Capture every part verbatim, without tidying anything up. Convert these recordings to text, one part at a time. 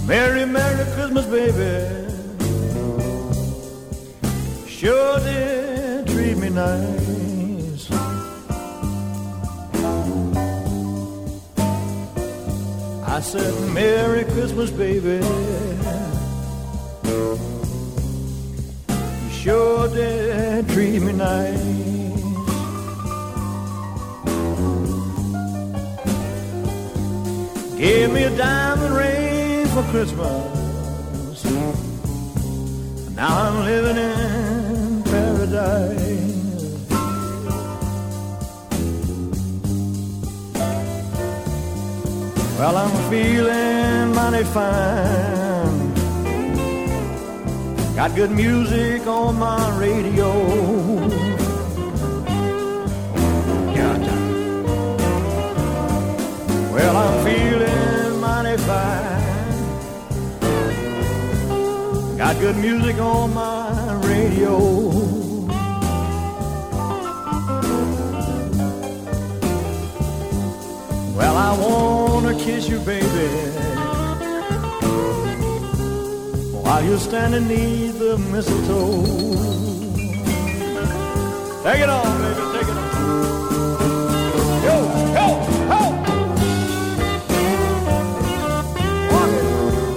Merry, Merry Christmas, baby. Sure did treat me nice. I said, Merry Christmas, baby. You sure did treat me nice. Gave me a diamond ring for Christmas. Now I'm living in paradise. Well, I'm feeling mighty fine. Got good music on my radio. Yeah. Well, I'm feeling mighty fine. Got good music on my radio. Well, I wanna kiss you, baby, while you're standing neath the mistletoe. Take it on, baby, take it on. Yo, yo, ho! Walk it.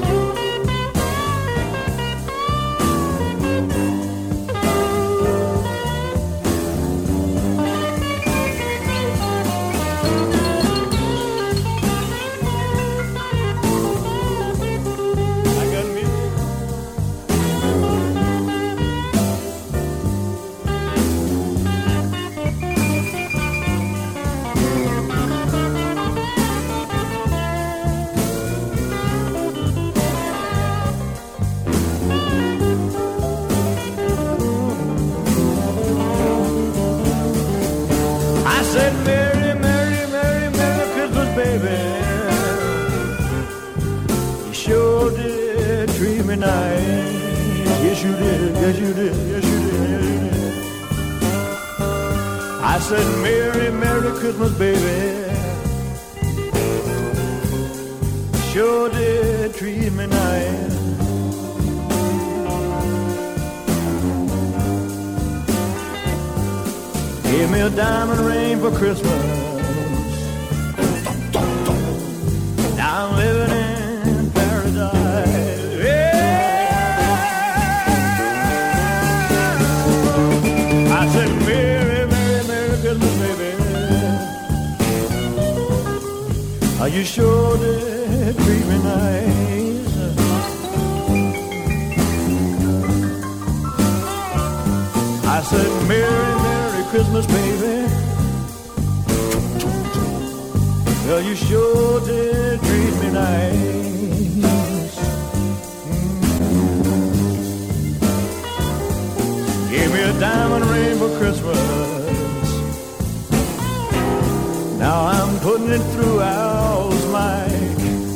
Yes, you did, yes, you did, yes, you did, yes, you did. I said, Merry, Merry Christmas, baby. Sure did treat me nice. Gave me a diamond ring for Christmas. Now I'm living in paradise. I said, Merry, Merry, Merry Christmas, baby. Oh, you sure did treat me nice. I said, Merry, Merry Christmas, baby. Well, you sure did treat me nice. Gave me a diamond ring for Christmas. Now I'm putting it through Al's mic.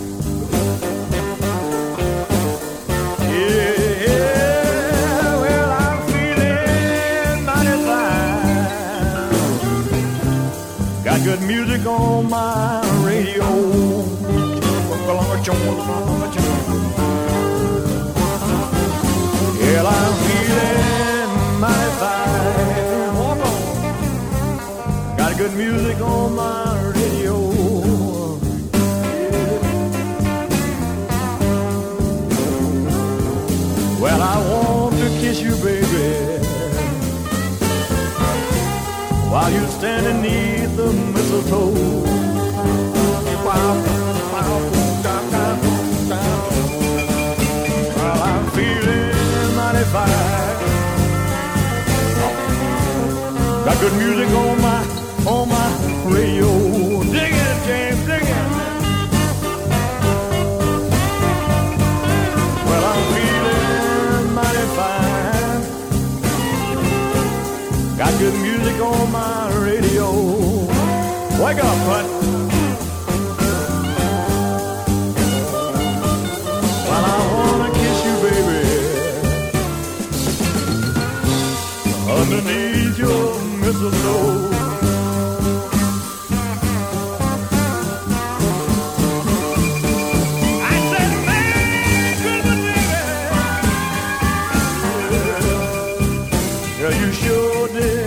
Yeah, yeah, well, I'm feeling mighty fine. Got good music on my radio. Yeah, I'm feeling mighty fine. Walk on. Got good music on my radio. Yeah. Well, I want to kiss you, baby, while you're standing neath the mistletoe. Well, I'm feeling mighty fine. Got good music on my, on my radio. Dig it, James, dig it. Well, I'm feeling mighty fine. Got good music on my radio. Wake up, bud. Well, I wanna kiss you, baby, underneath your mistletoe. I said, man. sure did.